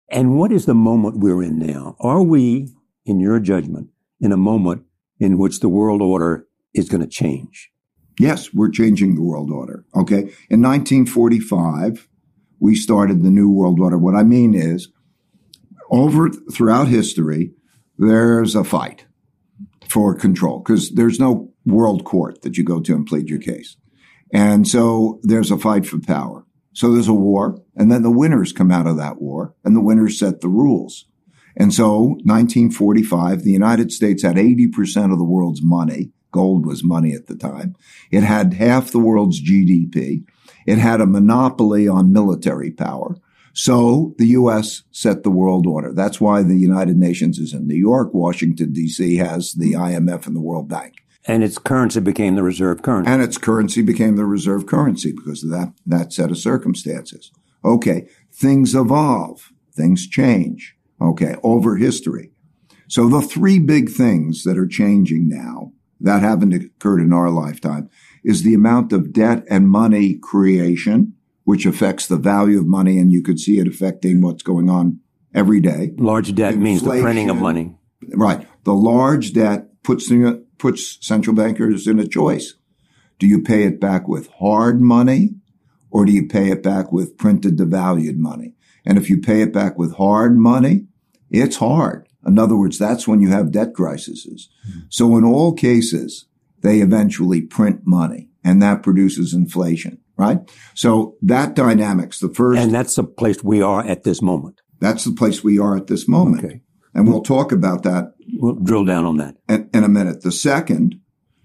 And what is the moment we're in now? Are we, in your judgment, in a moment in which the world order is going to change? Yes, we're changing the world order. Okay. In 1945, we started the New World Order. What I mean is, throughout history, there's a fight for control because there's no world court that you go to and plead your case. And so there's a fight for power. So there's a war, and then the winners come out of that war, and the winners set the rules. And so 1945, the United States had 80% of the world's money. Gold was money at the time. It had half the world's GDP. It had a monopoly on military power. So the U.S. set the world order. That's why the United Nations is in New York. Washington, D.C. has the IMF and the World Bank. And its currency became the reserve currency. And its currency became the reserve currency because of that set of circumstances. Okay, things evolve. Things change. Okay, over history. So the three big things that are changing now that haven't occurred in our lifetime is the amount of debt and money creation, which affects the value of money, and you could see it affecting what's going on every day. Large debt means the printing of money. Right. The large debt puts central bankers in a choice. Do you pay it back with hard money or do you pay it back with printed devalued money? And if you pay it back with hard money, it's hard. In other words, that's when you have debt crises. So in all cases, they eventually print money and that produces inflation, right? So that dynamics, the first. And that's the place we are at this moment. That's the place we are at this moment. Okay. And we'll talk about that. We'll drill down on that in a minute. The second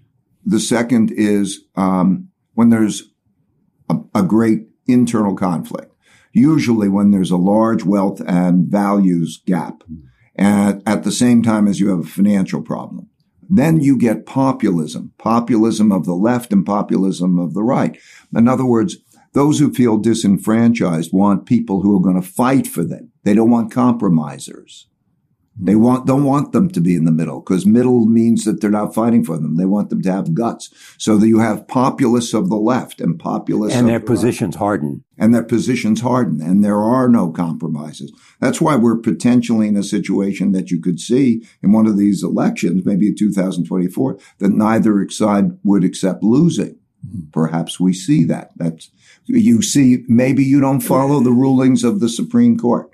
is when there's a great internal conflict. Usually when there's a large wealth and values gap, and at the same time as you have a financial problem, then you get populism of the left and populism of the right. In other words, those who feel disenfranchised want people who are going to fight for them. They don't want compromisers. They don't want them to be in the middle because middle means that they're not fighting for them. They want them to have guts. So that you have populists of the left and populists and of their the positions right. harden. And their positions harden. And there are no compromises. That's why we're potentially in a situation that you could see in one of these elections, maybe in 2024, that neither side would accept losing. Perhaps we see that. Maybe you don't follow the rulings of the Supreme Court.